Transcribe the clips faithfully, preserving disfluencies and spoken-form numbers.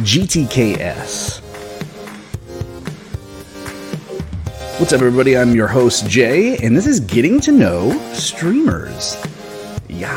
G T K S. What's up, everybody? I'm your host, Jay, and this is Getting to Know Streamers. Yeah.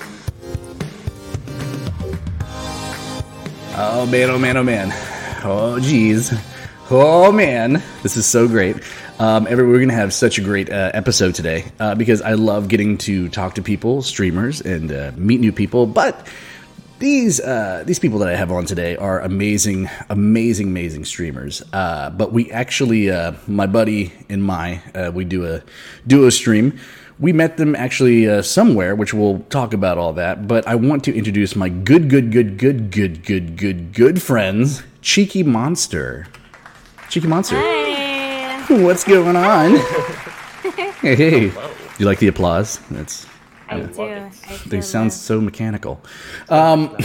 Oh, man, oh, man, oh, man. Oh, geez. Oh, man. This is so great. Um, every, we're going to have such a great uh, episode today uh, because I love getting to talk to people, streamers, and uh, meet new people. But these uh, these people that I have on today are amazing, amazing, amazing streamers. Uh, but we actually, uh, my buddy and my, uh, we do a duo stream. We met them actually uh, somewhere, which we'll talk about all that. But I want to introduce my good, good, good, good, good, good, good, good friends, Cheeky Monster. Cheeky Monster. Hi. What's going on? Hey, hey. You like the applause? That's. I Yeah. do. I They do sound love- so mechanical. Um,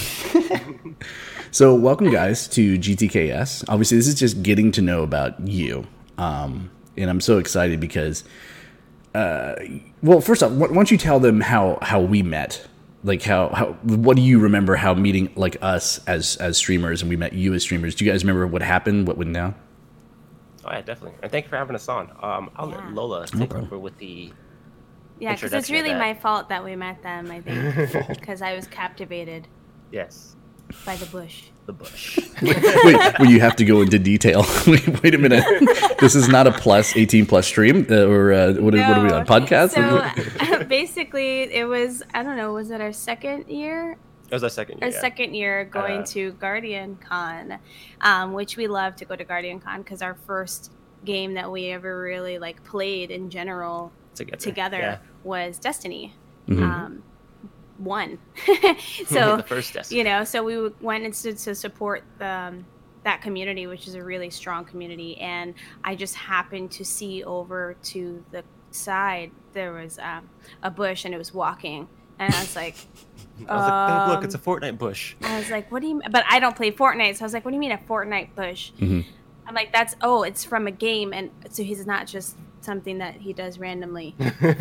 so welcome, guys, to G T K S. Obviously, this is just getting to know about you. Um, and I'm so excited because, uh, well, first off, why don't you tell them how, how we met? Like, how, how, what do you remember how meeting, like, us as, as streamers and we met you as streamers? Do you guys remember what happened, what went down? Oh yeah, definitely. And thank you for having us on. Um, I'll Yeah. let Lola take problem. over with the. Yeah, because it's introduction of really that. my fault that we met them, I think. Because I was captivated Yes, by the bush. the bush. Wait, well, you have to go into detail. wait, wait a minute. This is not a plus eighteen plus stream, uh, or uh, what, what are we on? Podcast? So basically, it was, I don't know, was it our second year? It was our second year. Our yeah. second year going Uh, to Guardian Con, um, which we love to go to Guardian Con because our first game that we ever really like played in general together. together Yeah. was Destiny. Mhm. Um, one. so the first Destiny. you know, so we w- went and stood to support the, um, that community, which is a really strong community. And I just happened to see over to the side there was um, a bush, and it was walking, and I was like, I was like, "Babe, look, it's a um, Fortnite bush." I was like, what do you? m-" But I don't play Fortnite, so I was like, what do you mean a Fortnite bush? Mhm. I'm like, that's oh, it's from a game, and so he's not just something that he does randomly for,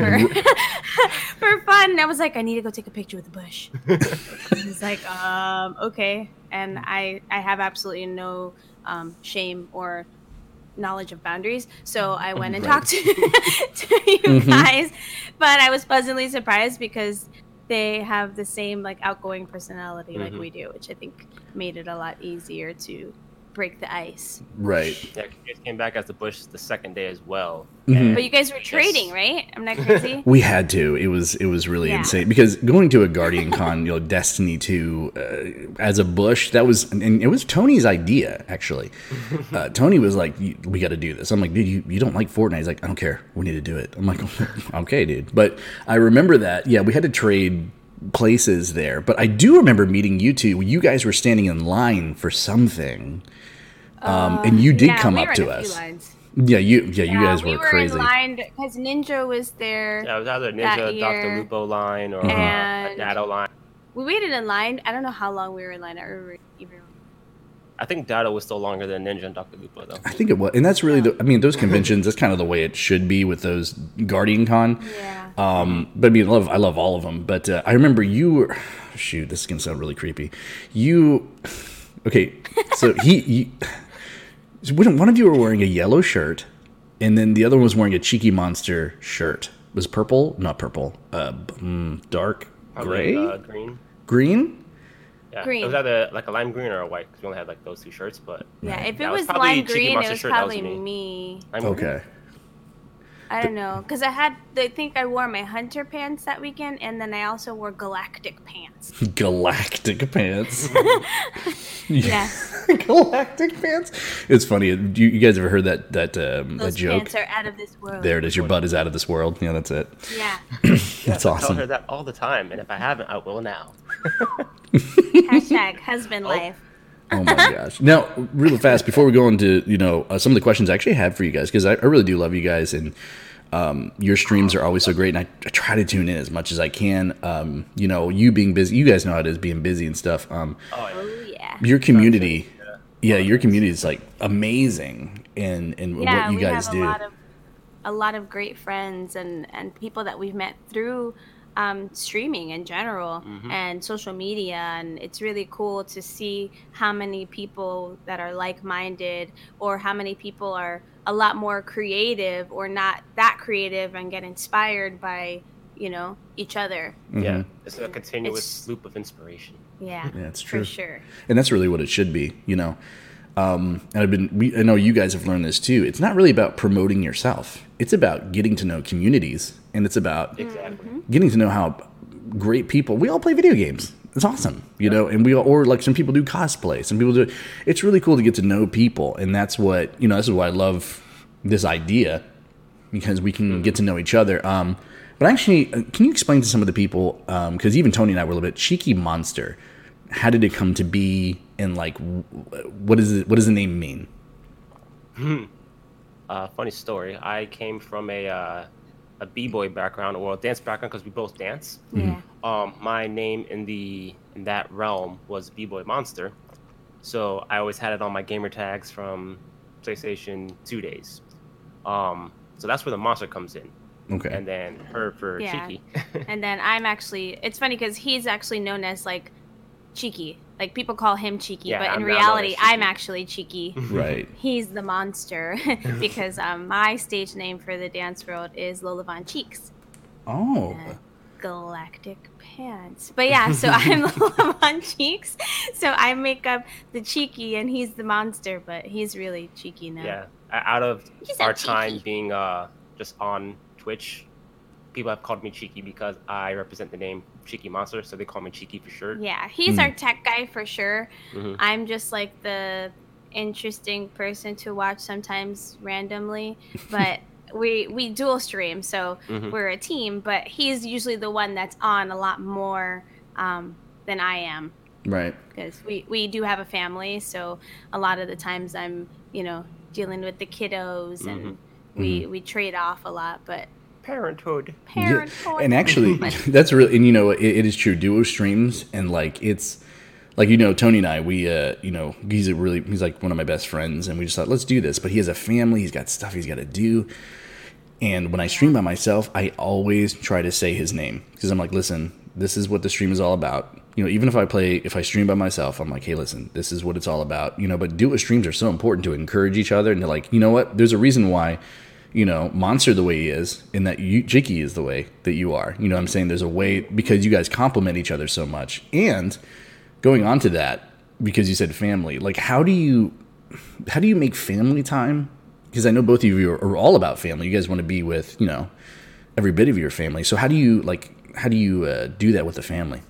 for fun. And I was like, I need to go take a picture with the bush. He's like, um, okay. And I, I have absolutely no um, shame or knowledge of boundaries. So I went and Right. talked to, to you Mhm. guys, but I was pleasantly surprised because they have the same like outgoing personality like Mhm. we do, which I think made it a lot easier to break the ice. Right. Yeah, you guys came back as the bush the second day as well. Mhm. And But you guys were Yes. trading, right? I'm not crazy. We had to. It was it was really Yeah. insane because going to a Guardian Con, you know, Destiny two uh, as a bush, that was and it was Tony's idea actually. Uh, Tony was like, "We got to do this." I'm like, "Dude, you, you don't like Fortnite?" He's like, "I don't care. We need to do it." I'm like, "Okay, dude." But I remember that. Yeah, we had to trade places there. But I do remember meeting you two. You guys were standing in line for something, um, and you did Yeah, come we up were to in a few us. lines. Yeah, you yeah you Yeah, guys we were were crazy. in line because Ninja was there. Yeah, it was either That Ninja, year. Doctor Lupo line, or uh, a And- Dado line. We waited in line. I don't know how long we were in line. I don't remember even. I think Dado was still longer than Ninja and Doctor Lupo, though. I think it was, and that's really the. I mean, those conventions. That's kind of the way it should be with those Guardian Con. Yeah. Um, but I mean, I love I love all of them. But uh, I remember you were. Shoot, this is gonna sound really creepy. You, okay? So he, you, so one one of you were wearing a yellow shirt, and then the other one was wearing a Cheeky Monster shirt. It was purple? Not purple. Uh, b- mm, dark Probably, gray, uh, green. green. Yeah, Green. It was either like a lime green or a white, because we only had like those two shirts. But Yeah, if it Yeah, it was was probably lime Cheeky green, it Monster was shirt, that was probably me. me. lime green. Okay. I don't know, because I had. I think I wore my hunter pants that weekend, and then I also wore galactic pants. Galactic pants. Yeah, Galactic pants. It's funny. You, you guys ever heard that that um, that those joke? pants are out of this world. There it is. Your butt is out of this world. Yeah, that's it. Yeah. That's I tell her awesome. that all the time, and if I haven't, I will now. Hashtag husband life. Oh my gosh. Now, really fast before we go into you know uh, some of the questions I actually have for you guys because I, I really do love you guys and um, your streams are always so great and I, I try to tune in as much as I can. Um, you know, you being busy, you guys know how it is being busy and stuff. Um, Oh, yeah. Oh yeah. your community, yeah, your community is like amazing in in Yeah, what you we guys have do. a lot of a lot of great friends and and people that we've met through um, streaming in general Mm-hmm. and social media. And it's really cool to see how many people that are like-minded, or how many people are a lot more creative or not that creative and get inspired by, you know, each other. Yeah, Hmm. it's a Yeah. continuous It's loop of inspiration. yeah, Yeah, it's for true. sure. And that's really what it should be, you know. Um, and I've been, we, I know you guys have learned this too. It's not really about promoting yourself. It's about getting to know communities, and it's about Exactly. getting to know how great people. We all play video games. It's awesome, you know. And we all, or like some people do cosplay. Some people do. It's really cool to get to know people, and that's what you know. This is why I love this idea, because we can get to know each other. Um, but actually, uh, can you explain to some of the people? Because even Tony and I were a little bit Cheeky Monster. How did it come to be, and like, w- what is it? What does the name mean? Uh, funny story. I came from a uh, a b-boy background, or a dance background, because we both dance. Yeah. Um, my name in the in that realm was b-boy monster, so I always had it on my gamer tags from PlayStation two days. Um, so that's where the monster comes in, Okay. and then her for Yeah. cheeky. And then I'm actually, it's funny because he's actually known as like Cheeky. Like people call him Cheeky, Yeah, but in I'm now known reality, as I'm Cheeky. actually Cheeky. Right. He's the monster because um, my stage name for the dance world is Lola Von Cheeks, Oh. uh, Galactic Pants. But yeah, so I'm Lola Von Cheeks. So I make up the Cheeky, and he's the monster, but he's really cheeky now. Yeah, o- out of He's a our time cheeky. being uh just on Twitch, people have called me Cheeky because I represent the name Cheeky Monster, so they call me Cheeky for short. Yeah, he's Hmm. our tech guy for sure. Mhm. I'm just like the interesting person to watch sometimes randomly, but we we dual stream, so Mhm. we're a team. But he's usually the one that's on a lot more um, than I am, Right. because we we do have a family. So a lot of the times I'm, you know, dealing with the kiddos, and we we trade off a lot. But Parenthood. Yeah, parenthood, and actually, that's really, and you know, it, it is true. Duo streams, and like it's, like you know, Tony and I, we, uh, you know, he's a really, he's like one of my best friends, and we just thought, let's do this. But he has a family, he's got stuff he's got to do, and when I stream by myself, I always try to say his name, because I'm like, listen, this is what the stream is all about. You know, even if I play, if I stream by myself, I'm like, hey, listen, this is what it's all about. You know, but duo streams are so important to encourage each other, and to like, you know what? There's a reason why. You know, Monster the way he is, and that you, Jicky is the way that you are. You know what I'm saying? There's a way, because you guys complement each other so much. And going on to that, because you said family, like how do you, how do you make family time? Because I know both of you are, are all about family. You guys want to be with, you know, every bit of your family. So how do you, like, how do you uh, do that with the family?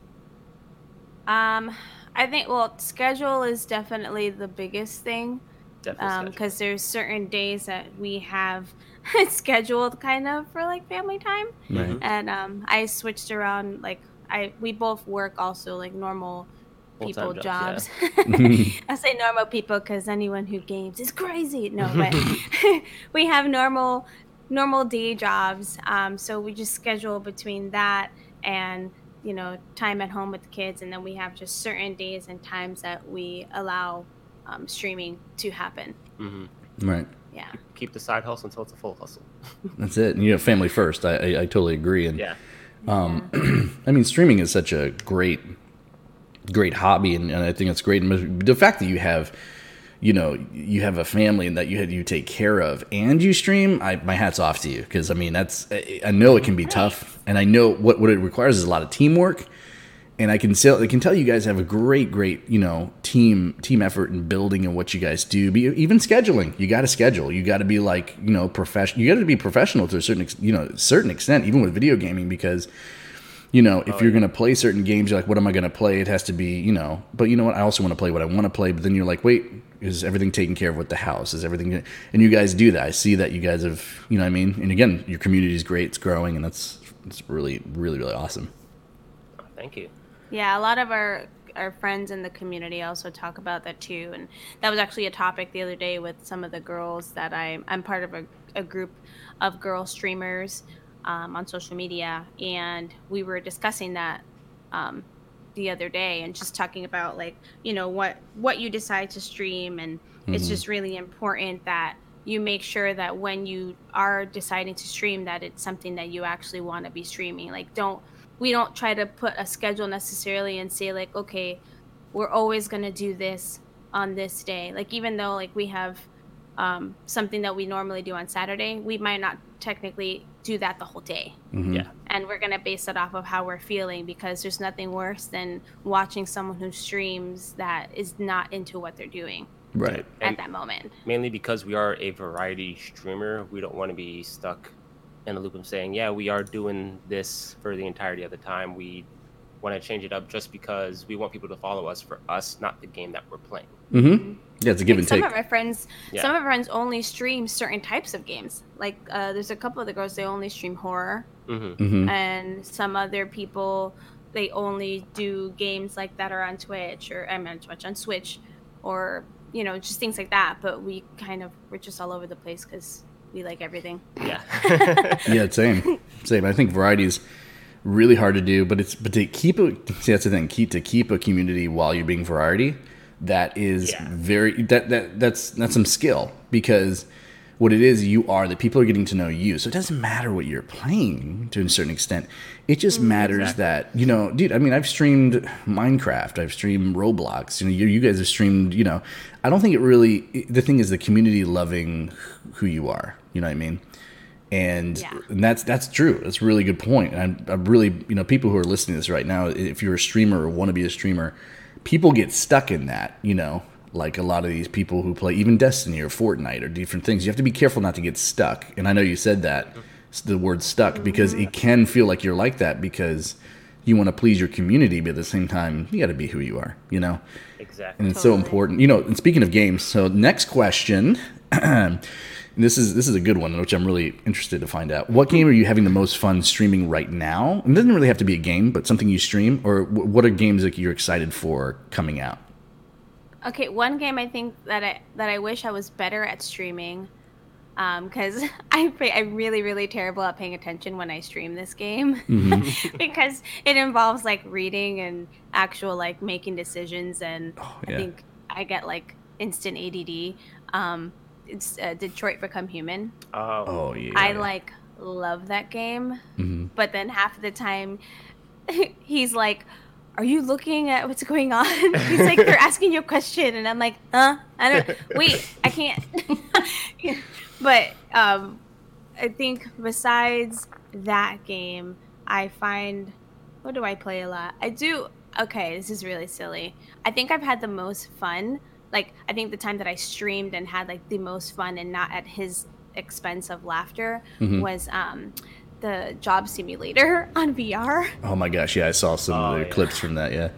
Um, I think, well, schedule is definitely the biggest thing. Definitely. Um, schedule. because there's certain days that we have scheduled kind of for like family time, Right. and um, I switched around. Like I, we both work also like normal people Full-time jobs. jobs, I say normal people because anyone who games is crazy. No, but we have normal, normal day jobs. Um, so we just schedule between that and, you know, time at home with the kids, and then we have just certain days and times that we allow um, streaming to happen. Mhm. Right. Yeah. Keep the side hustle until it's a full hustle. That's it. And, you know, family first. I, I, I totally agree. And Yeah. Um, I mean, streaming is such a great, great hobby, and, and I think it's great. And the fact that you have, you know, you have a family and that you had you take care of, and you stream, I, my hat's off to you, because I mean, that's I, I know it can be tough, and I know what what it requires is a lot of teamwork. And I can tell, I can tell you guys have a great, great, you know, team team effort in building and what you guys do. Be, even scheduling, you got to schedule. You got to be like, you know, professional. You got to be professional to a certain, ex- you know, certain extent, even with video gaming, because, you know, if Oh, you're yeah. going to play certain games, you're like, what am I going to play? It has to be, you know. But you know what? I also want to play what I want to play. But then you're like, wait, is everything taken care of with the house? Is everything? And you guys do that. I see that you guys have, you know what I mean? And again, your community is great. It's growing, and that's it's really, really, really awesome. Oh, thank you. Yeah, a lot of our our friends in the community also talk about that too, and that was actually a topic the other day with some of the girls that I I'm part of a, a group of girl streamers um, on social media, and we were discussing that um, the other day, and just talking about like, you know, what what you decide to stream, and it's just really important that you make sure that when you are deciding to stream, that it's something that you actually want to be streaming. Like, don't we don't try to put a schedule necessarily and say like, okay, we're always going to do this on this day. Like, even though like we have um, something that we normally do on Saturday, we might not technically do that the whole day. Mm-hmm. Yeah. And we're going to base it off of how we're feeling, because there's nothing worse than watching someone who streams that is not into what they're doing Right. at And that moment. mainly because we are a variety streamer, we don't want to be stuck in a loop of saying, yeah, we are doing this for the entirety of the time. We want to change it up just because we want people to follow us for us, not the game that we're playing. Mm-hmm. Yeah, it's a give and Some take. of my friends, Yeah. some of my friends only stream certain types of games. Like, uh, there's a couple of the girls, they only stream horror, Mm-hmm. Mm-hmm. and some other people, they only do games like that are on Twitch or I'm on Twitch on Switch, or you know, just things like that. But we kind of we're just all over the place because we like everything. Yeah. Yeah, same, same. I think variety is really hard to do, but it's but to keep a see that's the thing. Keep to keep a community while you're being variety. That is Yeah. very that that that's that's some skill, because what it is, you are that people are getting to know you. So it doesn't matter what you're playing to a certain extent. It just matters Exactly. that, you know, dude, I mean, I've streamed Minecraft, I've streamed Roblox, you know, you, you guys have streamed, you know, I don't think it really, the thing is the community loving who you are, you know what I mean? And, Yeah. and that's that's true. That's a really good point. And I'm, I'm really, you know, people who are listening to this right now, if you're a streamer or want to be a streamer, people get stuck in that, you know, like a lot of these people who play even Destiny or Fortnite or different things. You have to be careful not to get stuck. And I know you said that, the word stuck, because it can feel like you're like that because you want to please your community, but at the same time, you got to be who you are, you know? Exactly. And it's so Totally. important. You know, and speaking of games, so next question, this is this is a good one, which I'm really interested to find out. What game are you having the most fun streaming right now? It doesn't really have to be a game, but something you stream, or wh- what are games that you're excited for coming out? Okay, one game I think that I that I wish I was better at streaming, because I pay, I'm really really terrible at paying attention when I stream this game, Mm-hmm. because it involves like reading and actual like making decisions, and Oh, yeah. I think I get like instant A D D. Um, it's uh, Detroit Become Human. Oh, Oh yeah, I like love that game, hmm but then half of the time he's like, are you looking at what's going on? He's like, they're asking you a question, and I'm like, huh? I don't wait, I can't. But um I think besides that game, I find, what do I play a lot? I do, okay, this is really silly. I think I've had the most fun, like I think the time that I streamed and had like the most fun and not at his expense of laughter Mhm. was um the Job Simulator on V R. Oh my gosh, yeah, I saw some Oh, of the yeah. clips from that. Yeah,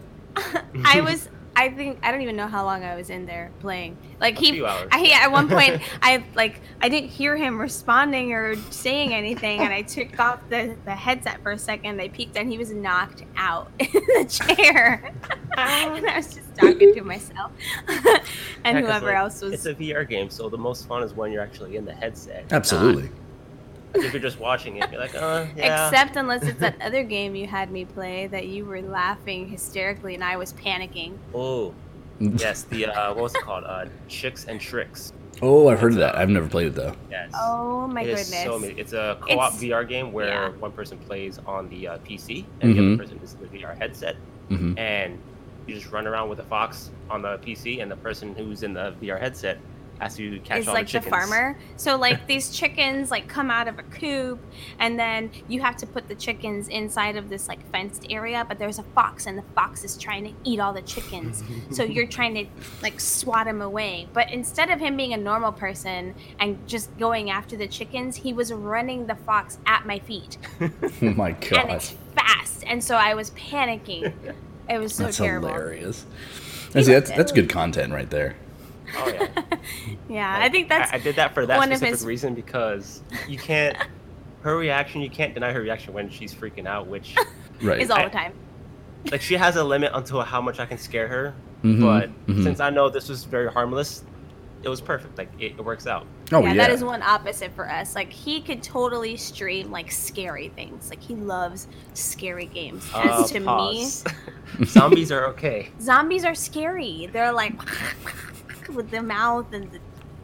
I was, I think, I don't even know how long I was in there playing. Like A he, few hours. I at one point, I like, I didn't hear him responding or saying anything, and I took off the, the headset for a second. I peeked, and he was knocked out in the chair, and I was just talking to myself, and Yeah, 'cause, whoever like, else was. It's a V R game, so the most fun is when you're actually in the headset. absolutely. Not- if you're just watching it, you're like, uh, yeah. Except unless it's that other game you had me play that you were laughing hysterically and I was panicking. Oh, yes. The uh, what was it called? Uh, Chicks and Tricks. Oh, I've heard of that. I've never played it though. Yes. Oh my It is goodness. so amazing. It's a co-op It's- V R game where yeah. one person plays on the uh, P C and the Mhm. other person is in the V R headset, hmm and you just run around with a fox on the P C, and the person who's in the V R headset has to catch Is all like the the chickens. farmer. So like these chickens like come out of a coop, and then you have to put the chickens inside of this like fenced area, but there's a fox and the fox is trying to eat all the chickens. So you're trying to like swat him away. But instead of him being a normal person and just going after the chickens, he was running the fox at my feet. Oh my And gosh, it's fast. And so I was panicking. It was so that's terrible. hilarious. And see, that's that's good content right there. Oh yeah. Yeah, I think that's I, I did that for that one of specific his- reason because you can't. Her reaction, you can't deny her reaction when she's freaking out, which Right. is all I- the time. like she has a limit until how much I can scare her. Mhm, But mhm. since I know this was very harmless, it was perfect. Like it, it works out. Oh yeah, yeah. that is one opposite for us. Like he could totally stream like scary things. Like he loves scary games. As Uh, to pause. Zombies are okay. me, zombies are scary. They're like with the mouth and the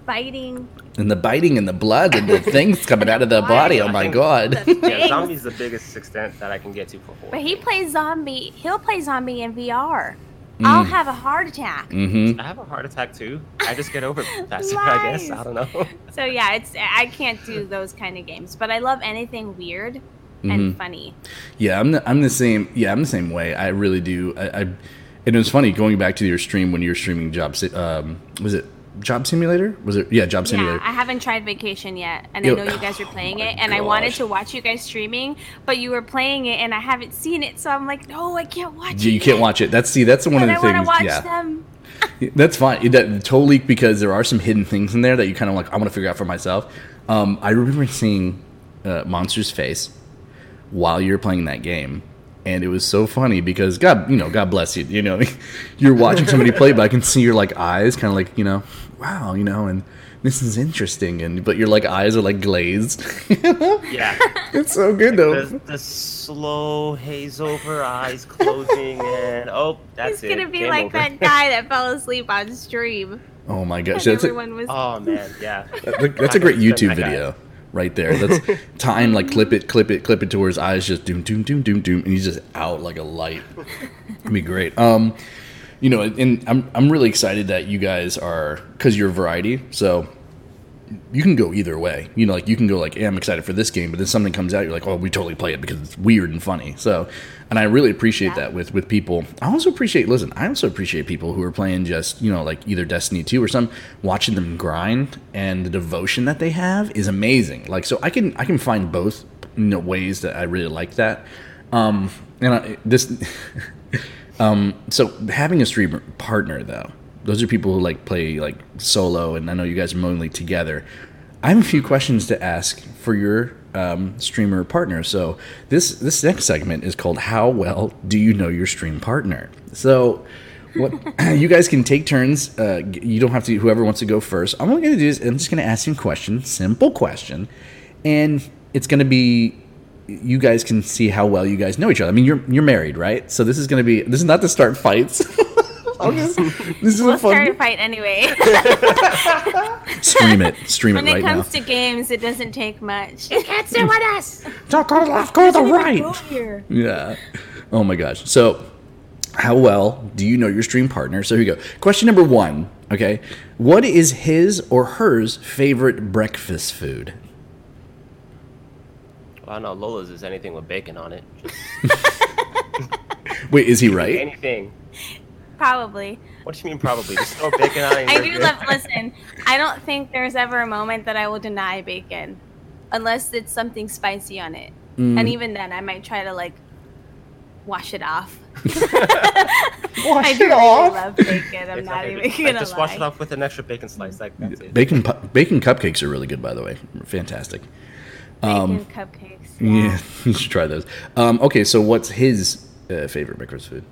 biting. And the biting and the blood and the things coming out of the body. Oh my god. Yeah, zombie's the biggest extent that I can get to for horror. But he plays zombie. He'll play zombie in V R. Mm. I'll have a heart attack. Mm-hmm. I have a heart attack too. I just get over it faster, I guess. I don't know. So yeah, it's I can't do those kind of games, but I love anything weird and mm-hmm. funny. Yeah, I'm the, I'm the same. Yeah, I'm the same way. I really do. I, I and it was funny going back to your stream when you were streaming Job. Um, was it Job Simulator? Was it? Yeah, Job Simulator. Yeah, I haven't tried Vacation yet, and Yo, I know you guys are playing oh it, and gosh. I wanted to watch you guys streaming, but you were playing it, and I haven't seen it, so I'm like, no, I can't watch yeah, it. You can't watch it. That's see, that's one and of the I things. Watch yeah, them. That's fine. That totally because there are some hidden things in there that you kind of like. I want to figure out for myself. Um, I remember seeing uh, Monster's face while you were playing that game. And it was so funny because God, you know, God bless you. You know, you're watching somebody play, but I can see your like eyes, kind of like, you know, wow, you know, and this is interesting, and but your like eyes are like glazed. Yeah, it's so good though. The, the slow haze over, eyes closing, and oh, that's He's it. He's gonna be Game like over. that guy that fell asleep on stream. Oh my gosh, and that's everyone a, was. Oh man, yeah. That, that's a great YouTube video. Right there. That's time, like clip it, clip it, clip it to where his eyes just doom, doom, doom, doom, doom, and he's just out like a light. It'd be great. Um, you know, and I'm I'm really excited that you guys are, because you're variety, so you can go either way. You know, like you can go like, yeah, I'm excited for this game, but then something comes out, you're like, oh, we totally play it because it's weird and funny. So, and I really appreciate yeah. that with with people. I also appreciate, listen, I also appreciate people who are playing just, you know, like either Destiny two or some, watching them grind, and the devotion that they have is amazing. Like, so I can I can find both, you know, ways that I really like that. Um, and I, this, um, so having a streamer partner though. Those are people who like play like solo, and I know you guys are mainly together. I have a few questions to ask for your um, streamer partner. So this this next segment is called "How Well Do You Know Your Stream Partner?" So what you guys can take turns. Uh, you don't have to. Whoever wants to go first. All I'm going to do is I'm just going to ask you a question, simple question, and it's going to be. You guys can see how well you guys know each other. I mean, you're you're married, right? So this is going to be. This is not to start fights. Just, this is we'll a fun... start a fight anyway. Stream it. Stream when it right now. When it comes to games, it doesn't take much. You can't sit with us. Don't go to the left, go to the right. Here. Yeah. Oh my gosh. So, how well do you know your stream partner? So here you go. Question number one. Okay. What is his or hers favorite breakfast food? Well, I know Lola's is anything with bacon on it. Wait, is he right? Anything. Probably. What do you mean probably? Just throw bacon on it. I do love, listen, I don't think there's ever a moment that I will deny bacon. Unless it's something spicy on it. Mm. And even then, I might try to, like, wash it off. wash I do it really off? love bacon. I'm it's not like, even like, gonna Just lie. wash it off with an extra bacon slice. Like, that's it. Bacon, pu- bacon cupcakes are really good, by the way. Fantastic. Bacon Um, cupcakes. yeah. Yeah. You should try those. Um, okay, so what's his uh, favorite breakfast food?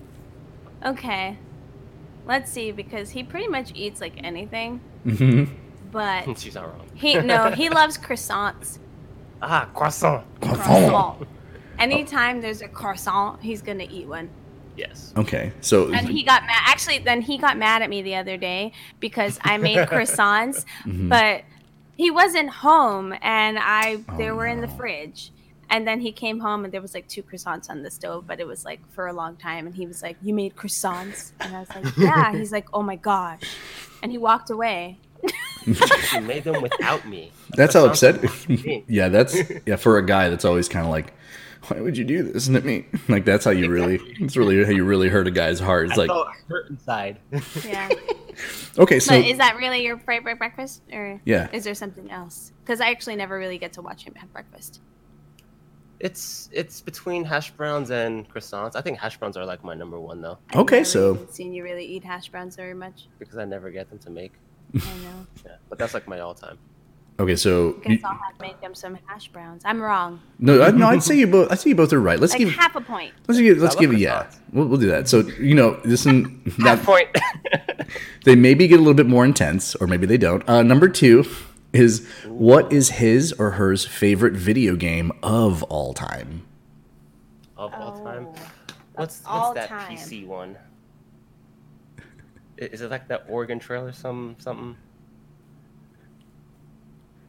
Okay. Let's see, because he pretty much eats like anything. Mm-hmm. But She's not wrong. he no, he loves croissants. Ah, croissant. Croissant. Anytime there's a croissant, he's gonna eat one. Yes. Okay, so And he got mad. Actually, then he got mad at me the other day because I made croissants, Mhm. but he wasn't home, and I they Oh, were in the no. fridge. And then he came home, and there was like two croissants on the stove, but it was like for a long time. And he was like, "You made croissants?" And I was like, "Yeah." He's like, "Oh my gosh," and he walked away. She made them without me. That's how Croissants upset. without me. Yeah, that's yeah. For a guy, that's always kind of like, why would you do this? Isn't it me? Like that's how you really. It's really how you really hurt a guy's heart. It's I like, felt hurt inside. Yeah. okay, so But is that really your favorite breakfast, or Yeah. is there something else? Because I actually never really get to watch him have breakfast. It's it's between hash browns and croissants. I think hash browns are like my number one though, I've Okay, never so- even seen you really eat hash browns very much. because I never get them to make. I know. Yeah, but that's like my all-time. okay, so I guess I'll have to make them some hash browns. I'm wrong. no, I, no, I'd say you both. I say you both are right. Let's Like give. half a point. Let's give. Let's I love give it. Yeah, croissants. we'll, we'll do that. So you know, this one, Half now, point. they maybe get a little bit more intense, or maybe they don't. Uh, number two is what is his or hers favorite video game of all time? Of all time. Oh, What's of what's all that time. P C one? I- Is it like that Oregon Trail or some something?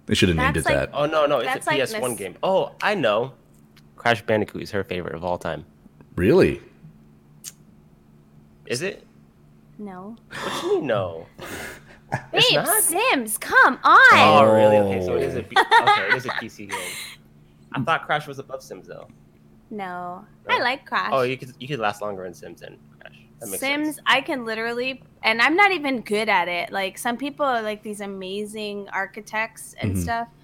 They should have named it That's like- that. Oh no, no, it's That's a like P S one Miss- game. Oh, I know. Crash Bandicoot is her favorite of all time. Really? Is it? No. What do you mean no? It's Babe, not? Sims, come on. Oh, really? Okay, so it is a P- okay, it is a P C game. I thought Crash was above Sims though. No. No. I like Crash. Oh, you could you could last longer in Sims than Crash. That makes Sims, sense. I can literally, and I'm not even good at it. Like some people are like these amazing architects and Mhm. stuff.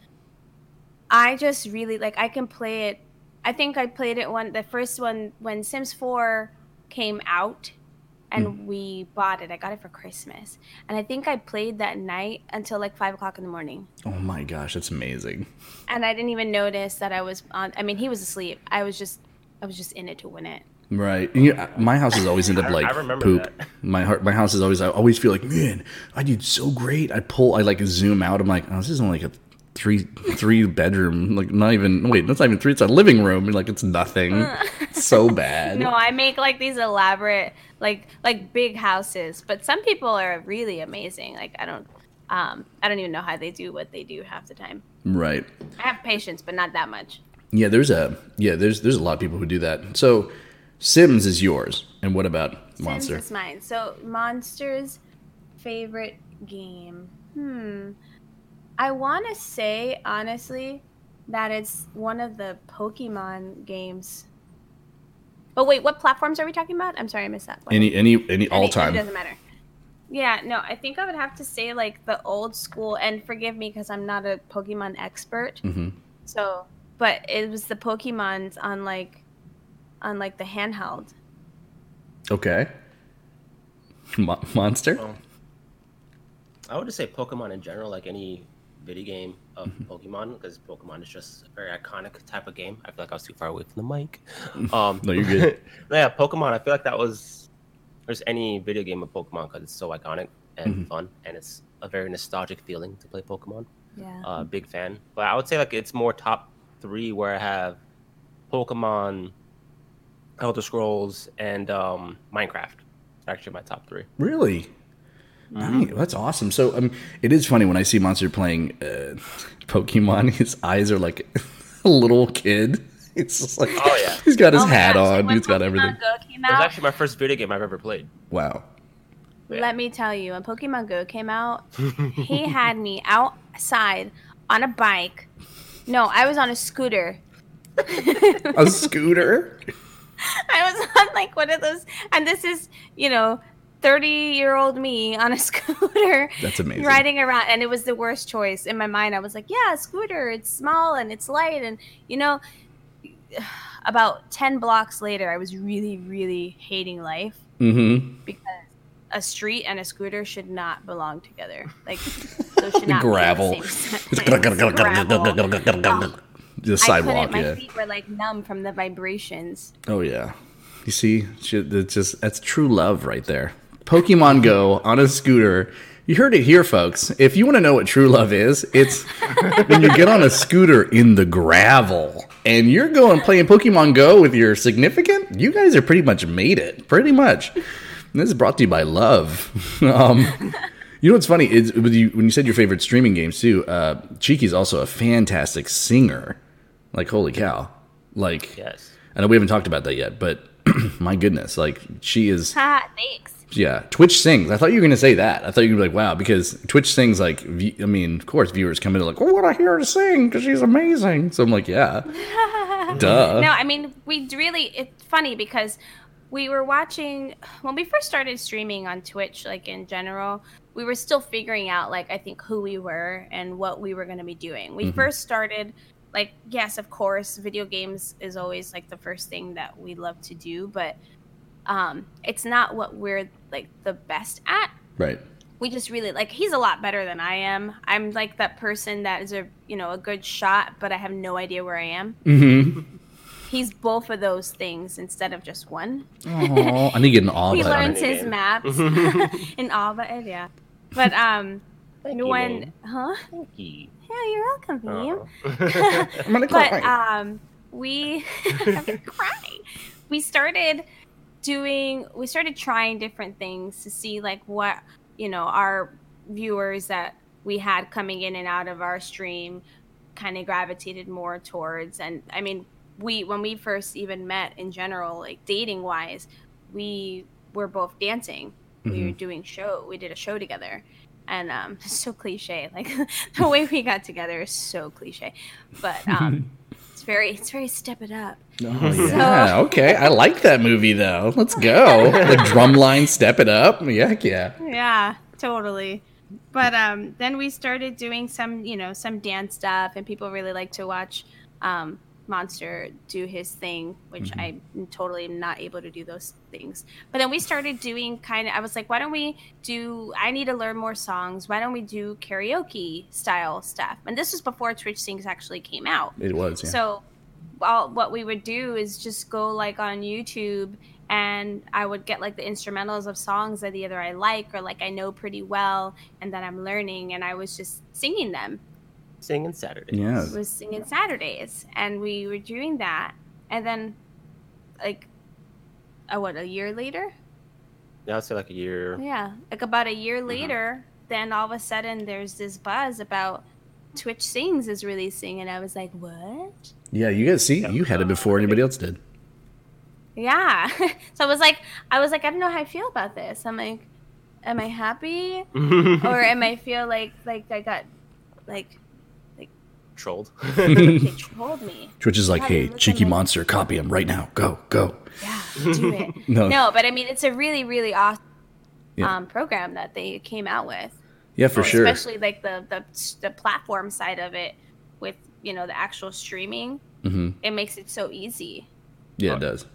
I just really like. I can play it. I think I played it one the first one when Sims four came out, and Mm. we bought it. I got it for Christmas, and I think I played that night until like five o'clock in the morning. Oh my gosh, that's amazing. And I didn't even notice that I was on. I mean, he was asleep. I was just, I was just in it to win it. Right. And, you know, my house has always ended up I- like I remember poop. that. My heart, my house is always. I always feel like, man, I did so great. I pull. I like zoom out. I'm like, oh, this is only like a three three bedroom. Like not even. Wait, that's not even three. It's a living room. Like it's nothing. It's so bad. No, I make like these elaborate, like like big houses. But some people are really amazing. Like I don't, um, I don't even know how they do what they do half the time. Right. I have patience, but not that much. Yeah. There's a. Yeah. There's there's a lot of people who do that. So, Sims is yours. And what about Monster? Sims is mine. So Monster's favorite game. Hmm. I want to say honestly that it's one of the Pokemon games. Oh wait, what platforms are we talking about? I'm sorry, I missed that. What? Any any any all Any- It time. doesn't matter. Yeah, no, I think I would have to say like the old school, and forgive me because I'm not a Pokemon expert. hmm So, but it was the Pokemons on like, on like the handheld. Okay. Mo- Monster. Oh. I would just say Pokemon in general, like any video game of Mm-hmm. Pokemon, because Pokemon is just a very iconic type of game. I feel like I was too far away from the mic. Um, No, you're good. yeah, Pokemon. I feel like that was there's any video game of Pokemon because it's so iconic and Mhm. fun, and it's a very nostalgic feeling to play Pokemon. Yeah. Uh, big fan, but I would say like it's more top three where I have Pokemon, Elder Scrolls, and um, Minecraft. It's actually my top three. Really? Nice. That's awesome. So um, it is funny when I see Monster playing uh, Pokemon. His eyes are like a little kid. It's just like Oh, yeah. he's got his Oh my hat gosh, on. when He's got Pokemon everything. Go came It was out, actually my first video game I've ever played. Wow. Yeah. let me tell you, when Pokemon Go came out, he had me outside on a bike. No, I was on a scooter. A scooter. I was on like one of those, and this is, you know, thirty year old me on a scooter. That's amazing. Riding around, and it was the worst choice. In my mind, I was like, yeah, a scooter, it's small and it's light. And, you know, about ten blocks later, I was really, really hating life Mm-hmm. because a street and a scooter should not belong together. Like, those should not Gravel. be in the same sentence. Gravel. The I sidewalk. couldn't, my Yeah. feet were like numb from the vibrations. Oh yeah. You see, shit, that's just that's true love right there. Pokemon Go on a scooter. You heard it here, folks. If you want to know what true love is, it's when you get on a scooter in the gravel and you're going playing Pokemon Go with your significant. You guys are pretty much made it. Pretty much. And this is brought to you by love. Um, you know what's funny is when you, when you said your favorite streaming games too. Uh, Cheeky's also a fantastic singer. Like holy cow! Like Yes. I know we haven't talked about that yet, but my goodness, like she is. Ha, thanks. Yeah, Twitch sings. I thought you were going to say that. I thought you were like, wow, because Twitch sings like, v- I mean, of course, viewers come in like, oh, what I hear her sing because she's amazing. So I'm like, yeah, duh. No, I mean, we really, it's funny because we were watching, when we first started streaming on Twitch, like in general, we were still figuring out, like, I think who we were and what we were going to be doing. We Mhm. first started, like, yes, of course, video games is always like the first thing that we love to do, but um, it's not what we're like the best at. Right. We just really like he's a lot better than I am. I'm like that person that is a you know a good shot, but I have no idea where I am. Mm-hmm. He's both of those things instead of just one. Oh, I need to get an all He but on learns it. his game. maps in Alba, yeah. But um, Thank you, when Nate. huh? Thank you. Yeah, you're welcome, Beam. Uh-huh. I'm gonna But cry. um, we I'm gonna cry. We started doing. We started trying different things to see like what you know our viewers that we had coming in and out of our stream kind of gravitated more towards. And I mean, we when we first even met in general, like dating wise, we were both dancing. Mm-hmm. We were doing show. We did a show together. And um, it's so cliche. Like the way we got together is so cliche, but um, it's very, it's very step it up. Oh yeah, so, okay. I like that movie though. Let's go. The drumline, step it up. Yeah, yeah. Yeah, totally. But um, then we started doing some, you know, some dance stuff, and people really like to watch um, Monster do his thing, which mm-hmm. I'm totally not able to do those things. But then we started doing kind of, I was like, why don't we do, I need to learn more songs. Why don't we do karaoke style stuff? And this was before Twitch Sings actually came out. It was, yeah. So well, what we would do is just go like on YouTube, and I would get like the instrumentals of songs that either I like or like I know pretty well and that I'm learning, and I was just singing them. Singing Saturdays. Yeah. Was singing Saturdays, and we were doing that, and then, like, uh, what a year later? Yeah, I'd say like a year. Yeah, like about a year mm-hmm. later, then all of a sudden there's this buzz about Twitch Sings is releasing, and I was like, what? Yeah, you guys see, you had it before anybody else did. Yeah, so I was like, I was like, I don't know how I feel about this. I'm like, am I happy, or am I feel like like I got like. Trolled. They trolled me. Twitch is like, hey, Cheeky like, Monster, copy him right now. Go, go. Yeah, do it. no. no, but I mean, it's a really, really awesome yeah. um, program that they came out with. Yeah, for um, sure. Especially like the, the the platform side of it with, you know, the actual streaming. Mm-hmm. It makes it so easy. Yeah, it does.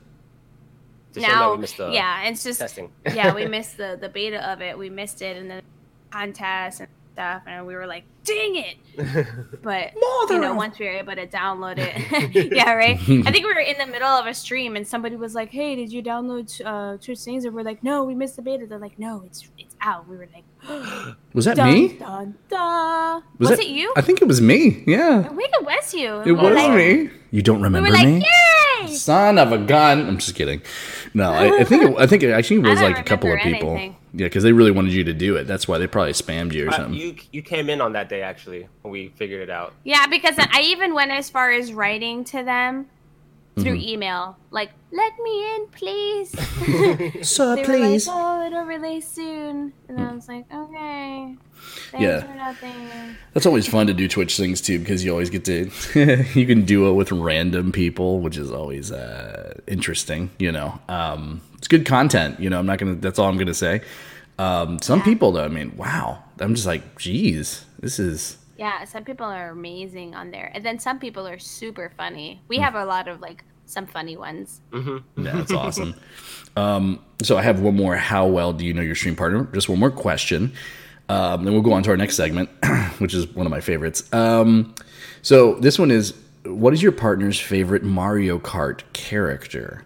Now, yeah, it's just, testing. yeah, we missed the, the beta of it. We missed it, and then contest and stuff, and we were like, dang it. But Mother. You know, once we were able to download it. Yeah, right. I think we were in the middle of a stream and somebody was like, hey, did you download uh Twitch Sings? And we're like, no, we missed the beta. They're like, no, it's it's out. We were like, was that dun, me dun, dun. Was, was that, it you? I think it was me. Yeah, I think it was you. It was like, me. You don't remember we were me? Like, yay! Son of a gun. I'm just kidding. No, I, I think it, I think it actually was like a couple of people. Anything. Yeah, because they really wanted you to do it. That's why they probably spammed you or uh, something. You you came in on that day actually when we figured it out. Yeah, because I even went as far as writing to them through mm-hmm. email, like, let me in, please. Sir, they please. Were like, oh, it'll release soon. And I was like, okay. Thanks yeah. for nothing. That's always fun to do Twitch things too, because you always get to you can duo with random people, which is always uh, interesting. You know, um, it's good content. You know, I'm not gonna. That's all I'm gonna say. Um, some yeah. people though, I mean, wow. I'm just like, geez, this is. Yeah, some people are amazing on there, and then some people are super funny. We have a lot of like some funny ones. Mm-hmm. Yeah, that's awesome. Um, so I have one more. How well do you know your stream partner? Just one more question. Um, then we'll go on to our next segment, which is one of my favorites. Um, so this one is, what is your partner's favorite Mario Kart character?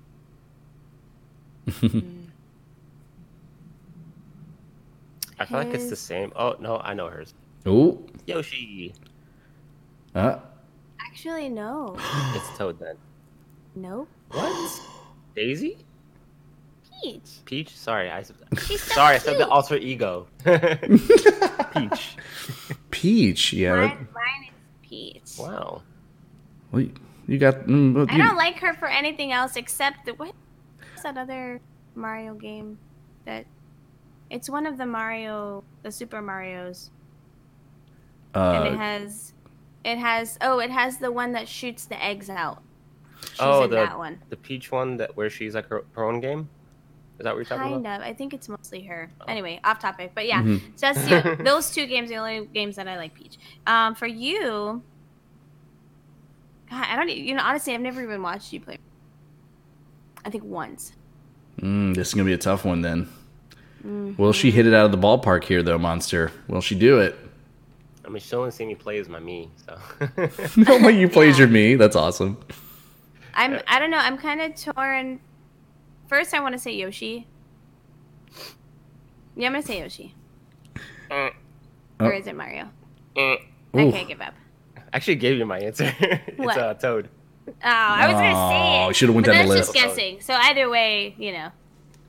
mm. I feel like it's the same. Oh, no, I know hers. Oh. Yoshi. Uh. Actually, no. It's Toad then. Nope. What? Daisy? Peach. Peach? Sorry, I. She's so Sorry, cute. I said the alter ego. Peach. Peach, yeah. Mine, That... mine is Peach. Wow. Well, you, you got. Mm, well, I you... don't like her for anything else except the what? What's that other Mario game that? It's one of the Mario, the Super Mario's. Uh, and it has, it has. Oh, it has the one that shoots the eggs out. She's oh, in the that one. the Peach one that where she's like her, her own game. Is that what you're talking kind about? Kind of. I think it's mostly her. Oh. Anyway, off topic. But yeah, mm-hmm. so that's the, those two games, the only games that I like Peach. Um, for you, God, I don't. You know, honestly, I've never even watched you play. I think once. Mm, this is gonna be a tough one then. Mm-hmm. Will she hit it out of the ballpark here, though, Monster? Will she do it? I mean, she'll only see me play as my me, so. No, but you play yeah. as your me. That's awesome. I'm. I don't know. I'm kind of torn. First, I want to say Yoshi. Yeah, I'm gonna say Yoshi. Uh, or is it Mario? Uh, I can't give up. I actually gave you my answer. It's What? uh, Toad. Oh, I was gonna say Oh, it. should have went but down the that's list. just guessing. So either way, you know.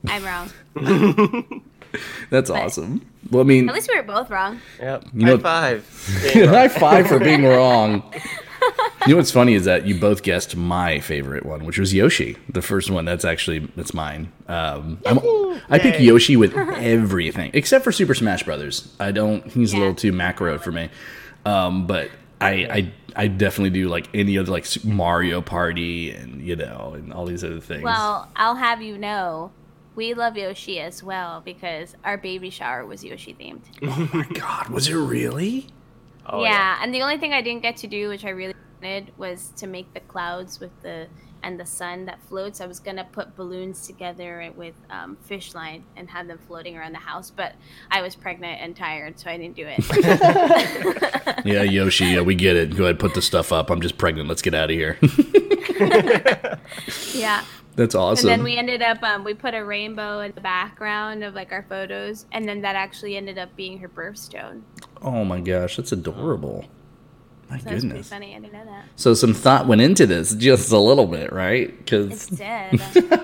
I'm wrong. That's But- awesome. Well, I mean, At least we were both wrong. Yep. You High know- five. high five for being wrong. You know what's funny is that you both guessed my favorite one, which was Yoshi. The first one, that's actually that's mine. Um, I'm, I pick Yay. Yoshi with everything except for Super Smash Brothers. I don't. He's a Yeah. little too macro for me. Um, but I, I I definitely do like any other like Mario Party and you know and all these other things. Well, I'll have you know, we love Yoshi as well because our baby shower was Yoshi themed. Oh my God, was it really? Oh, yeah, and the only thing I didn't get to do, which I really wanted, was to make the clouds with the and the sun that floats. I was gonna put balloons together with um, fish line and have them floating around the house, but I was pregnant and tired, so I didn't do it. Yeah, Yoshi. Yeah, we get it. Go ahead, put the stuff up. I'm just pregnant. Let's get out of here. Yeah. That's awesome. And then we ended up, um, we put a rainbow in the background of like our photos, and then that actually ended up being her birthstone. Oh my gosh, that's adorable. My So that was pretty goodness. funny. I didn't know that. So some thought went into this, just a little bit, right? It Because did.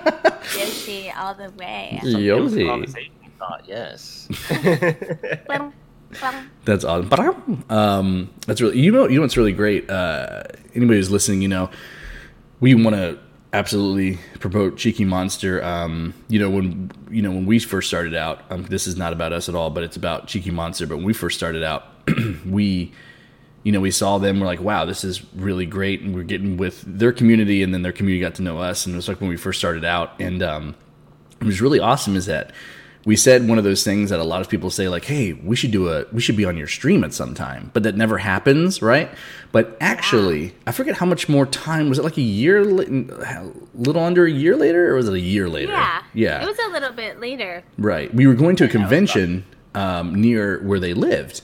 Yoshi all the way. Yoshi, Conversation thought, yes. Plum, plum. that's awesome. Um, that's really you know you know what's really great. Uh, anybody who's listening, you know, we want to absolutely promote Cheeky Monster. Um, you know when you know when we first started out. Um, this is not about us at all, but it's about Cheeky Monster. But when we first started out, we. You know, we saw them, we're like, wow, this is really great. And we're getting with their community, and then their community got to know us. And it was like when we first started out. And um, it was really awesome is that we said one of those things that a lot of people say, like, hey, we should do a, we should be on your stream at some time. But that never happens, right? But actually, I forget how much more time, was it like a year, a little under a year later, or was it a year later? Yeah. Yeah. It was a little bit later. Right. We were going to a convention um, near where they lived.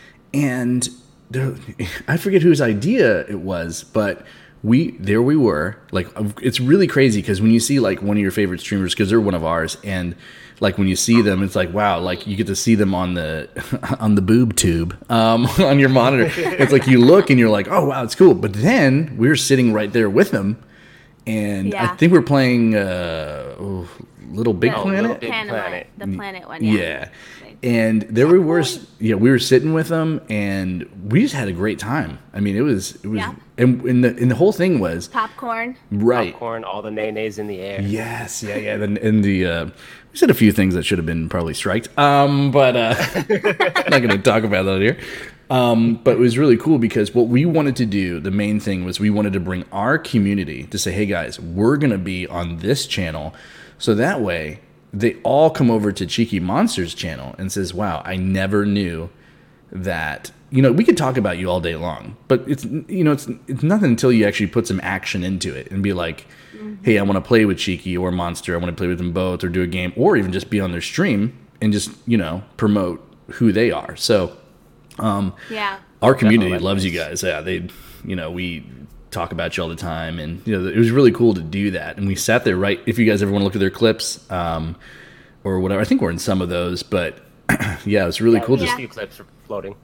And there, I forget whose idea it was, but we there we were. Like, it's really crazy because when you see like one of your favorite streamers, because they're one of ours, and like when you see them, it's like, wow, like you get to see them on the on the boob tube um, on your monitor. It's like you look and you're like, oh wow, it's cool. But then we were sitting right there with them, and I Yeah. think we're playing uh, oh, Little Big The- Planet. Little Big Planet. Planet. The planet one. Yeah. Yeah. And there we were, yeah, we were sitting with them, and we just had a great time. I mean, it was, it was, Yeah. and, and the and the whole thing was Popcorn. right. Popcorn, all the nays in the air. Yes, yeah, yeah. And, and the uh, we said a few things that should have been probably striked, um, but uh, I'm not going to talk about that here. Um, but it was really cool because what we wanted to do, the main thing was we wanted to bring our community to say, hey guys, we're going to be on this channel, so that way they all come over to Cheeky Monster's channel and says, wow, I never knew that, you know, we could talk about you all day long, but it's, you know, it's, it's nothing until you actually put some action into it and be like, hey, I want to play with Cheeky or Monster. I want to play with them both or do a game or even just be on their stream and just, you know, promote who they are. So, um, Yeah. our community Definitely. loves you guys. Yeah. They, you know, we talk about you all the time, and you know it was really cool to do that. And we sat there, right? If you guys ever want to look at their clips um, or whatever, I think we're in some of those, but yeah, it's really cool. Just Just a few clips are floating.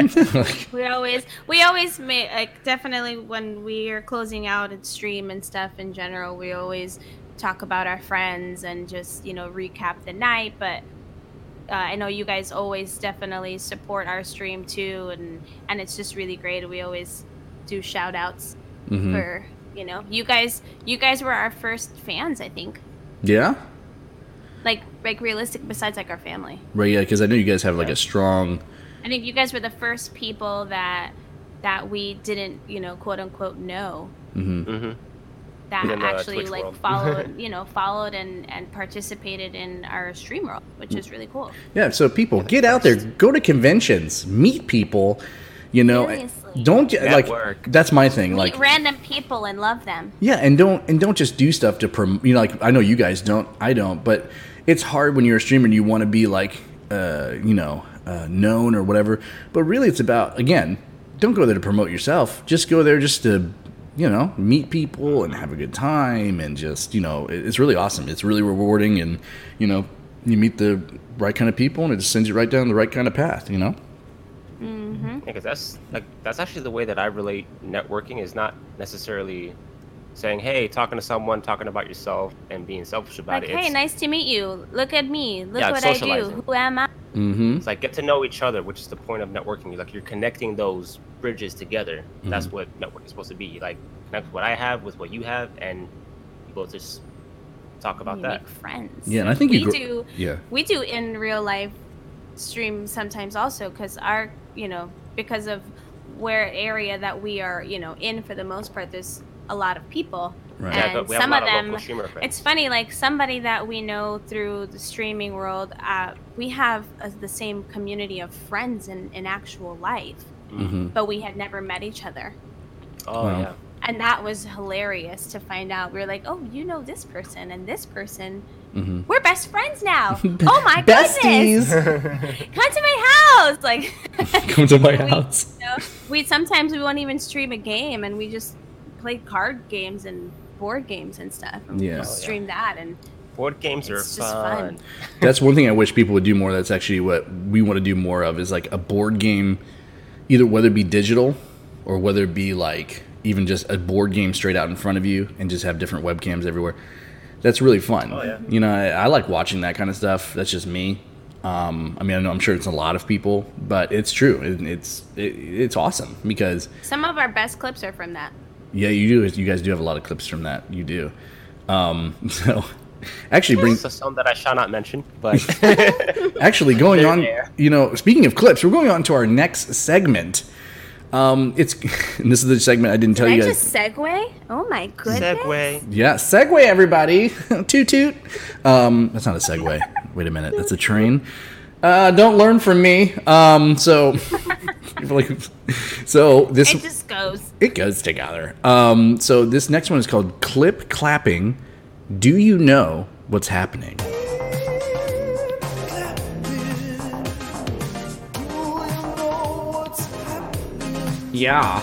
We always, we always make like definitely when we are closing out and stream and stuff in general, we always talk about our friends and just you know recap the night. But uh, I know you guys always definitely support our stream too, and and it's just really great. We always do shout outs Mhm. for you know you guys. You guys were our first fans, I think. yeah, Like like realistic, besides like our family. right. Yeah, because I know you guys have like a strong. I think you guys were the first people that that we didn't, you know, quote unquote know hmm hmm that In the actually Twitch like world. followed, you know, followed and and participated in our stream world, which is really cool. Yeah, so people get out there, go to conventions, meet people. You know, Seriously. don't ju- like Network. that's my thing. Meet Like, random people and love them. yeah, and don't and don't just do stuff to prom. You know, like I know you guys don't, I don't, but it's hard when you're a streamer and you want to be like, uh, you know, uh, known or whatever. But really, it's about again, don't go there to promote yourself. Just go there just to, you know, meet people and have a good time and just, you know, it- it's really awesome. It's really rewarding, and you know, you meet the right kind of people and it just sends you right down the right kind of path. You know. Mm-hmm. Because that's like that's actually the way that I relate networking is not necessarily saying, hey, talking to someone, talking about yourself, and being selfish about Like, it. hey, It's, nice to meet you. Look at me. Look Yeah, what I do. socializing. Who am I? Mm-hmm. it's like get to know each other, which is the point of networking. Like you're connecting those bridges together. That's what networking is supposed to be. Like connect what I have with what you have, and you both just talk about You that. make friends. Yeah, and I think we you gr- do. Yeah. We do in real life stream sometimes also because our, you know, because of where area that we are, you know, in for the most part, there's a lot of people. Right. Yeah, And but we have a some lot of of them, local streamer friends. it's funny, like somebody that we know through the streaming world, uh, we have uh, the same community of friends in, in actual life, Mm-hmm. but we had never met each other. Oh Wow. yeah. And that was hilarious to find out. We were like, oh, you know this person and this person. Mm-hmm. We're best friends now. Oh my Besties! goodness. Come to my house. Like, Come to my we, house. you know, we sometimes we won't even stream a game and we just play card games and board games and stuff. And Yeah. we just Oh, yeah. stream that. And Board games are It's just fun. fun. That's one thing I wish people would do more. That's actually what we want to do more of is like a board game, either whether it be digital or whether it be like even just a board game straight out in front of you and just have different webcams everywhere. That's really fun. Oh, yeah. You know, I, I like watching that kind of stuff. That's just me. Um, I mean, I know I'm sure it's a lot of people, but it's true. It, it's it, it's awesome because some of our best clips are from that. yeah, you do. You guys do have a lot of clips from that. You do. Um, so actually, bring So some that I shall not mention, but actually going They're on. there. You know, speaking of clips, we're going on to our next segment. Um, it's and this is the segment I didn't tell Did I you guys. just segue? Oh my goodness. segue. Yeah, segue, everybody. Toot toot. Um, that's not a segue. Wait a minute, that's a train. Uh, don't learn from me. Um, so, like, so this It just goes. it goes together. Um, so this next one is called clip clapping. Do you know what's happening? Yeah.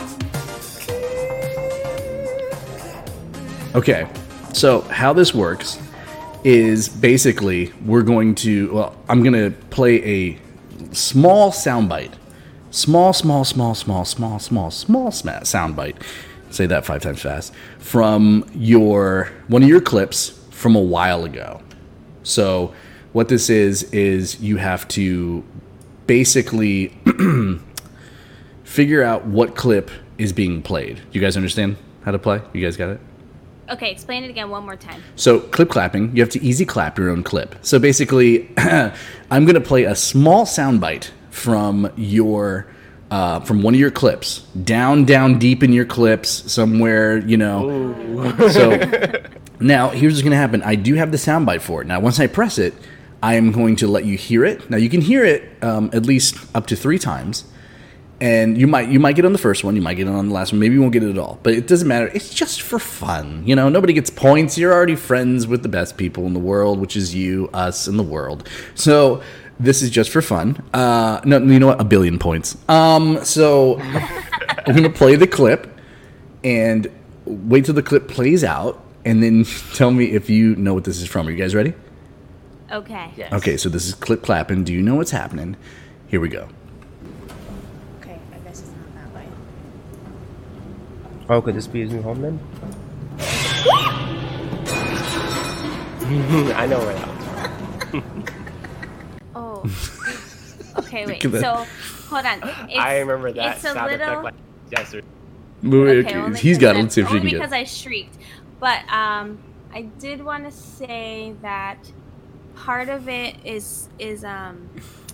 Okay, so how this works is basically we're going to, well, I'm going to play a small soundbite. Small, small, small, small, small, small, small sma- soundbite. Say that five times fast. From your, one of your clips from a while ago. So what this is, is you have to basically figure out what clip is being played. You guys understand how to play? You guys got it? Okay, explain it again one more time. So clip clapping, you have to easy clap your own clip. So basically, I'm going to play a small soundbite from your uh, from one of your clips, down, down deep in your clips, somewhere, you know. So now here's what's going to happen. I do have the soundbite for it. Now, once I press it, I am going to let you hear it. Now you can hear it um, at least up to three times. And you might you might get on the first one, you might get on the last one, maybe you won't get it at all. But it doesn't matter. It's just for fun. You know, nobody gets points. You're already friends with the best people in the world, which is you, us, and the world. So this is just for fun. Uh, no, you know what? A billion points. Um, so I'm gonna play the clip and wait till the clip plays out, and then tell me if you know what this is from. Are you guys ready? Okay. Yes. Okay, so this is clip clapping. Do you know what's happening? Here we go. Okay, I guess it's not that way. Oh, could this be his new home then? I know where that was. Oh. Okay, wait. Look at So, hold on. It's, I remember that It's a sound little. effect like yes, Move- Okay, only He's got it. because Let's see if I- she only can because get it. I shrieked. But um, I did want to say that part of it is is um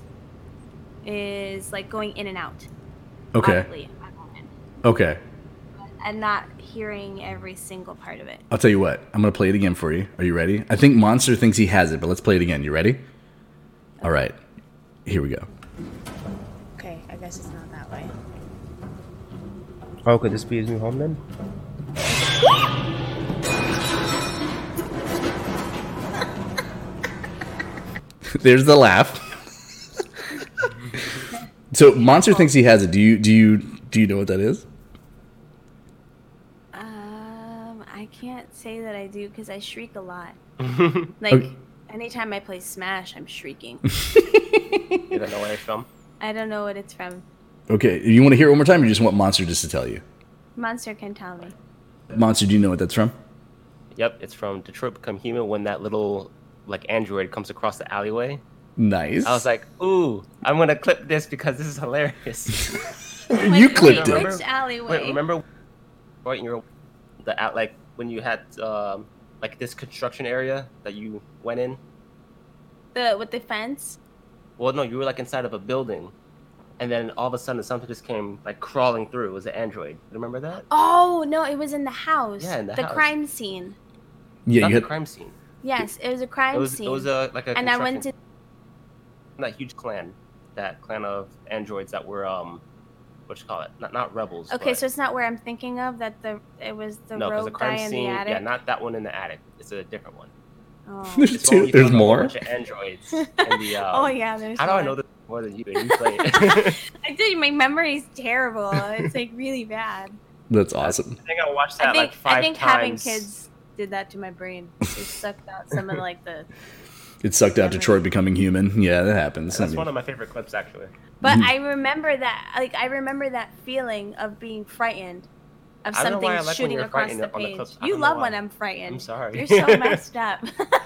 is like going in and out. Okay. Oddly, on my end, Okay. and not hearing every single part of it. I'll tell you what. I'm going to play it again for you. Are you ready? I think Monster thinks he has it, but let's play it again. You ready? All right. Here we go. Okay, I guess it's not that way. Oh, could this be his new home then? There's the laugh. So Monster thinks he has it. Do you do you do you know what that is? Um, I can't say that I do because I shriek a lot. Like Okay. anytime I play Smash, I'm shrieking. You don't know where it's from. I don't know what it's from. Okay. You want to hear it one more time, or you just want Monster just to tell you? Monster can tell me. Monster, do you know what that's from? Yep, it's from Detroit Become Human when that little like android comes across the alleyway. Nice. I was like, ooh, I'm gonna clip this because this is hilarious. you Wait, clipped wait, it. Which alleyway? Wait, remember right you're the at like when you had um like this construction area that you went in? The with the fence. Well, no, you were like inside of a building, and then all of a sudden something just came like crawling through. It was an android. Remember that? Oh no, it was in the house. Yeah, in the the house. crime scene. Yeah, Not you the had, crime scene. Yes, it was a crime It was scene. it was a like a and I went to. that huge clan, that clan of androids that were um, what you call it? Not not rebels. Okay, but, so it's not where I'm thinking of. That the it was the no, because the rogue crime guy in scene. the attic. Yeah, not that one in the attic. It's a different one. Oh. There's It's when two. you There's found a whole more. bunch of androids in the. Um, oh yeah, there's. How do I more. know this more than you? You play it. I did. My memory's terrible. It's like really bad. That's awesome. I think I watched that I think like five I think times. having kids did that to my brain. It sucked out some of like the. It sucked out Memory. Detroit becoming human. Yeah, that happens. That's I mean, one of my favorite clips, actually. But Mhm. I remember that, like I remember that feeling of being frightened, of I don't know something why I like when shooting you're across frightened the on the page. clips. I You don't know love why. when I'm frightened. I'm sorry. You're so messed up.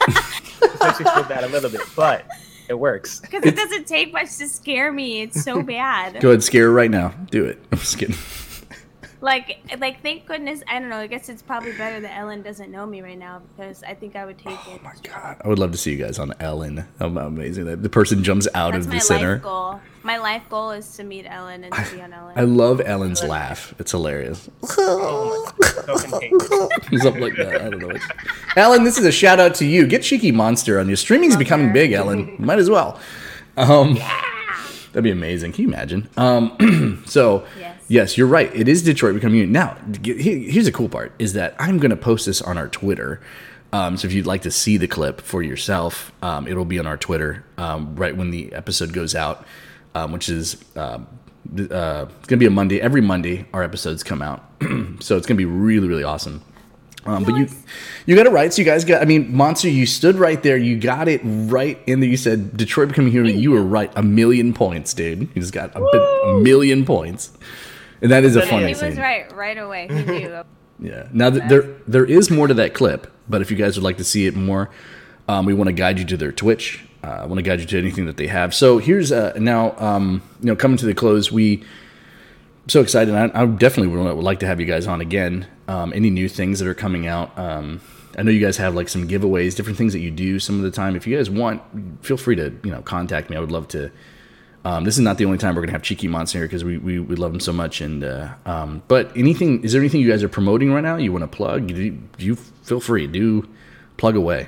It makes me feel bad a little bit, but it works. Because it doesn't take much to scare me. It's so bad. Go ahead, scare her right now. Do it. I'm just kidding. Like, like thank goodness. I don't know. I guess it's probably better that Ellen doesn't know me right now because I think I would take it. Oh my god, I would love to see you guys on Ellen. How amazing that the person jumps out That's of my the center. life goal. My life goal is to meet Ellen and to be on Ellen. I love Ellen's laugh. It's hilarious. Oh my god, so contagious. Something like that. I don't know. Ellen, this is a shout out to you. Get Cheeky Monster on you. Streaming's becoming big, Ellen. Might as well. Um, that'd be amazing. Can you imagine? Um, so, Yes. yes, you're right. It is Detroit becoming human. Now, he- here's the cool part: is that I'm going to post this on our Twitter. Um, so if you'd like to see the clip for yourself, um, it'll be on our Twitter um, right when the episode goes out, um, which is um, th- uh, it's going to be a Monday. Every Monday, our episodes come out, so it's going to be really, really awesome. Um, but you, you got it right. So you guys got. I mean, Monster, you stood right there. You got it right in there. You said Detroit becoming human. You were right. A million points, dude. You just got a, bit, a million points, and that is a He funny He was scene. right right away. He knew. Yeah. Now th- there there is more to that clip, but if you guys would like to see it more, um, we want to guide you to their Twitch. Uh, I want to guide you to anything that they have. So here's uh, now um, you know coming to the close. We so excited. I, I definitely would, would like to have you guys on again. Um, any new things that are coming out. Um, I know you guys have like some giveaways, different things that you do some of the time. If you guys want, feel free to you know contact me. I would love to. Um, this is not the only time we're gonna have Cheeky Monster here because we, we we love him so much. And uh, um, but anything is there anything you guys are promoting right now? You want to plug? You, you feel free. Do plug away.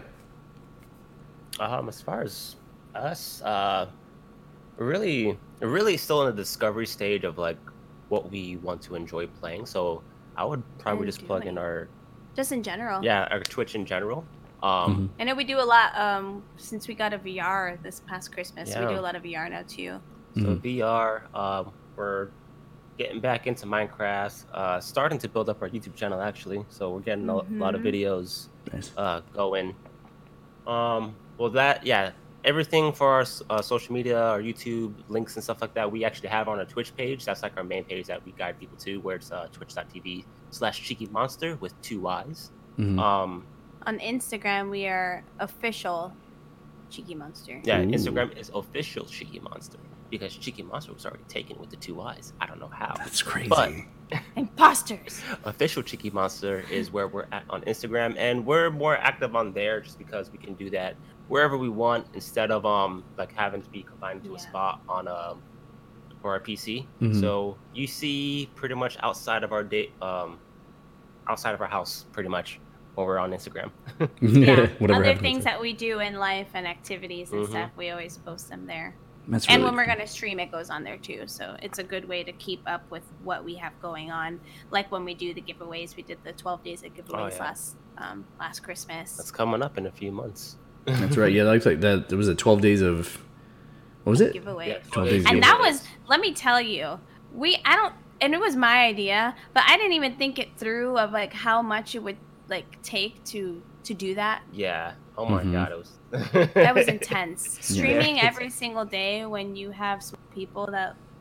Um, as far as us, uh, we're really, we're really still in the discovery stage of like what we want to enjoy playing. So I would probably And just plug in doing. our, Just in general. yeah, our Twitch in general. Um, Mhm. I know we do a lot. Um, since we got a V R this past Christmas, we Yeah. do a lot of V R now too. So Mhm. V R, um, we're getting back into Minecraft, uh, starting to build up our YouTube channel actually. So we're getting a lot of Mhm. videos Nice. uh, going. Um, well, that yeah, everything for our s- uh, social media, our YouTube links and stuff like that, we actually have on our Twitch page. That's like our main page that we guide people to, where it's uh, twitch.tv slash Cheeky Monster with two Y's. Mhm. Um, On Instagram, we are official Cheeky Monster. yeah, Ooh. Instagram is official Cheeky Monster because Cheeky Monster was already taken with the two Y's. I don't know how. That's crazy. But Imposters. official Cheeky Monster is where we're at on Instagram, and we're more active on there just because we can do that wherever we want instead of um like having to be confined to Yeah. a spot on um for our P C. Mhm. So you see pretty much outside of our day um outside of our house pretty much when we're on Instagram. Yeah. Whatever Other happens. things that we do in life and activities and Mhm. stuff, we always post them there. That's And really when we're cool. going to stream, it goes on there too. So it's a good way to keep up with what we have going on. Like when we do the giveaways, we did the twelve days of giveaways yeah. last um, last Christmas. That's coming up in a few months. That's right. Yeah, like like that. There was a twelve days of what was it? Giveaway. Yeah, twelve days. And giveaways. that was, let me tell you, we, I don't, and it was my idea, but I didn't even think it through of like how much it would like take to to do that. Yeah. Oh my Mhm. god, it was That was intense. Yeah. Streaming every single day when you have some people that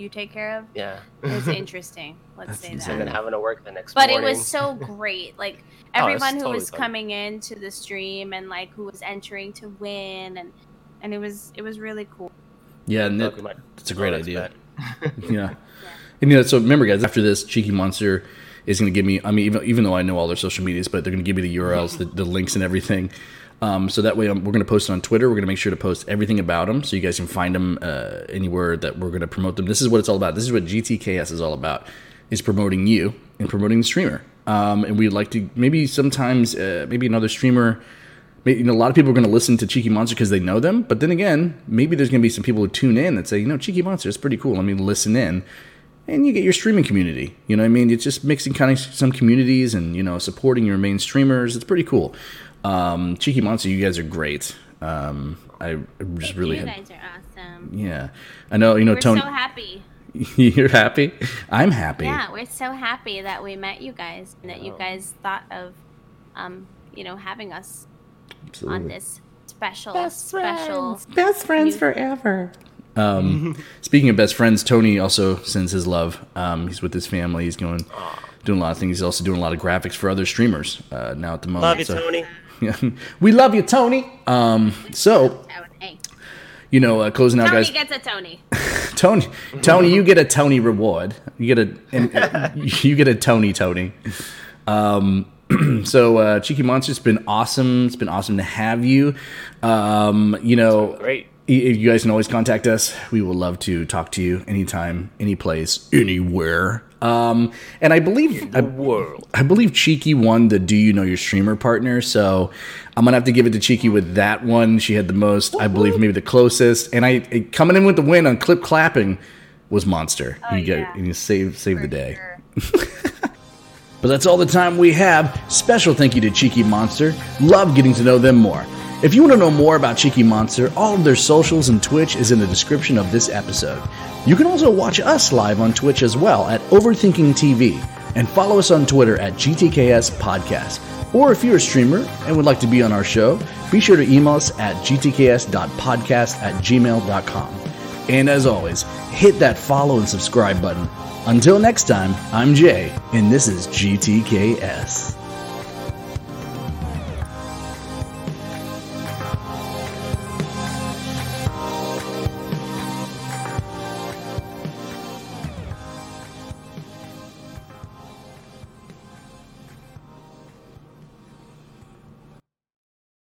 you take care of. Yeah. It was interesting. Let's say And that. then having to work the next But morning. it was so great. Like Oh, it's everyone who totally was fun. coming into the stream and like who was entering to win, and and it was it was really cool. Yeah, and Look, that, we might- that's a great oh, idea. bet. Yeah. And you know, so remember, guys, after this, Cheeky Monster is going to give me, I mean, even, even though I know all their social medias, but they're going to give me the U R Ls, the, the links and everything. Um, so that way um, we're going to post it on Twitter. We're going to make sure to post everything about them so you guys can find them uh, anywhere that we're going to promote them. This is what it's all about. This is what G T K S is all about, is promoting you and promoting the streamer. Um, and we'd like to, maybe sometimes, uh, maybe another streamer, maybe, you know, a lot of people are going to listen to Cheeky Monster because they know them. But then again, maybe there's going to be some people who tune in that say, you know, Cheeky Monster is pretty cool. Let me listen in. And you get your streaming community. You know what I mean? It's just mixing kind of some communities and, you know, supporting your main streamers. It's pretty cool. Um, Cheeky Monster, you guys are great. Um, I just really you had, guys are awesome. yeah. I know, you know, We're Tony. so happy. You're happy? I'm happy. Yeah, we're so happy that we met you guys and that you Oh. guys thought of, um, you know, having us Absolutely. on this special, special. Best friends You- forever. Um, speaking of best friends, Tony also sends his love. Um, he's with his family. He's going, doing a lot of things. He's also doing a lot of graphics for other streamers uh, now at the moment. Love you, So- Tony. Yeah. We love you, Tony. Um, so, Hey, you know, uh, closing out, Tony guys. gets a Tony. Tony, Tony, you get a Tony reward. You get a, and, uh, you get a Tony, Tony. Um, so, uh, Cheeky Monster, it's been awesome. It's been awesome to have you. Um, you know, Great. if you guys can always contact us, we will love to talk to you anytime, any place, anywhere. Um, and I believe I, World. I believe Cheeky won the Do You Know Your Streamer partner, so I'm gonna have to give it to Cheeky with that one. She had the most, I believe, maybe the closest. And I it, coming in with the win on clip clapping was Monster. Oh, you get yeah. and you save save the For day. sure. But that's all the time we have. Special thank you to Cheeky Monster. Love getting to know them more. If you want to know more about Cheeky Monster, all of their socials and Twitch is in the description of this episode. You can also watch us live on Twitch as well at Overthinking T V, and follow us on Twitter at G T K S Podcast. Or if you're a streamer and would like to be on our show, be sure to email us at g t k s dot podcast at gmail dot com. And as always, hit that follow and subscribe button. Until next time, I'm Jay, and this is G T K S.